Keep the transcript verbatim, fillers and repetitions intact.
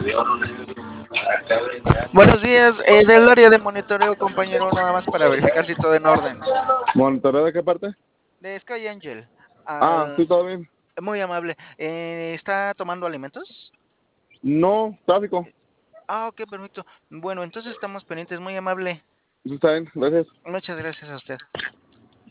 Buenos días, eh, del área de monitoreo, compañero, nada más para verificar si todo en orden. ¿Monitoreo de qué parte? De Sky Angel. Ah, Al- sí, todo bien. Muy amable. Eh, ¿está tomando alimentos? No, tráfico. Ah, ok, perfecto. Bueno, entonces estamos pendientes, muy amable. Sí, está bien, gracias. Muchas gracias a usted.